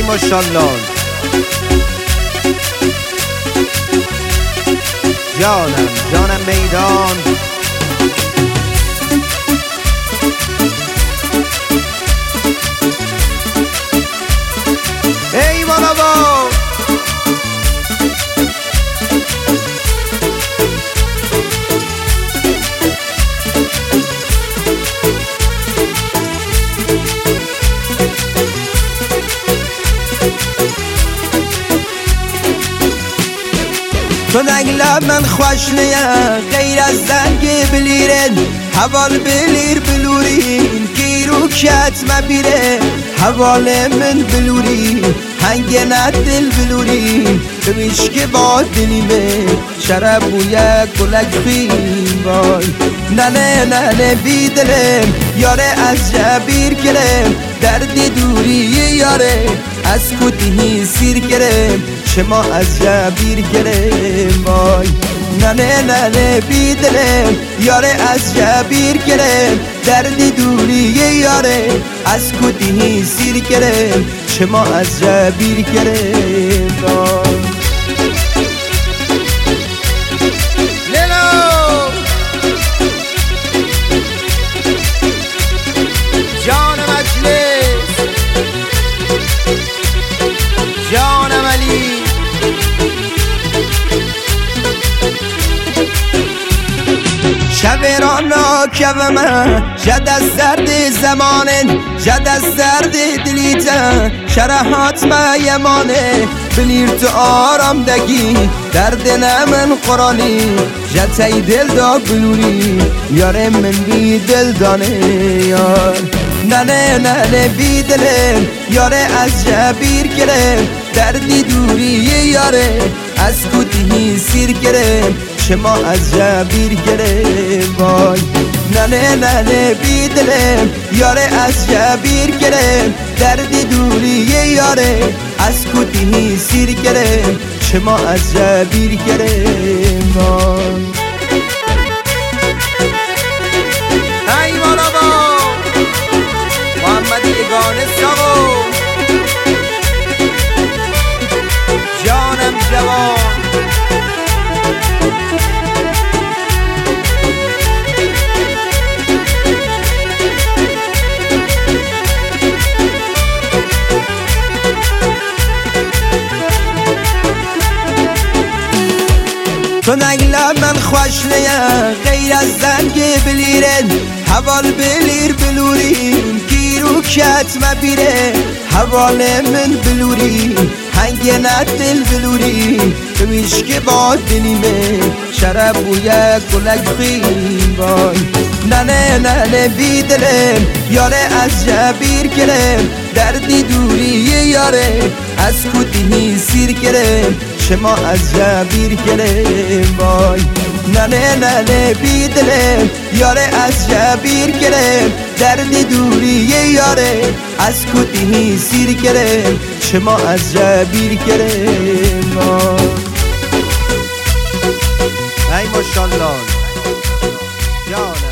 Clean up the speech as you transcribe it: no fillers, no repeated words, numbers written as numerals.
ماشاءالله جانم میدان ای والا با تو نگلب من خوش نیم غیر از زنگ بلیرن حوال بلیر بلورین گیرو کت مبیره حوال من بلورین هنگ ندل بلورین بمیش که با دلیمه شرب بویه کلک خیم بای نه بی دلم یاره از جبیر کرم دردی دوری یاره از کتیهی سیر کرم شما از جبیر کرم وای نه بی دلم یاره از جبیر کرم دردی دوری یاره از کتیهی سیر کرم شما از جبیر کرم وای جان مجلس جانم علی شبرانا کفمه جد از زرد زمانن جد از زرد دلیتن شرحات ما یمانه بلیر تو آرام دگی درد نمن قرانی جتای دل دا بلوری یاره من بی دل دانه یار نه بی دلم یاره از جبیر کرم دردی دوری یاره از کتیهی سیر کرم شما از جبیر کرم وای نه بی دلم یاره از جبیر کرم دردی دوری یاره از کتیهی سیر کرم شما از جبیر کرم وای ای والا با محمد یگانه ساو جانم جوان تو نگلب من خوش نیم غیر از زنگ بلیرن حوال بلیر بلورین گیرو کت مبیره حوال من بلورین هنگ ندل بلورین بمیش که با دلیمه شرب بویه کلک خیم بای نه بی دلم یاره از جبیر کرم دردی دوری یاره از کتیهی سیر کرم شما از جبیر کرم وای نه بی دلم یاره از جبیر کرم دردی دوری یاره از کتیهی سیر کرم شما از جبیر کرم وای ای ماشاءالله جان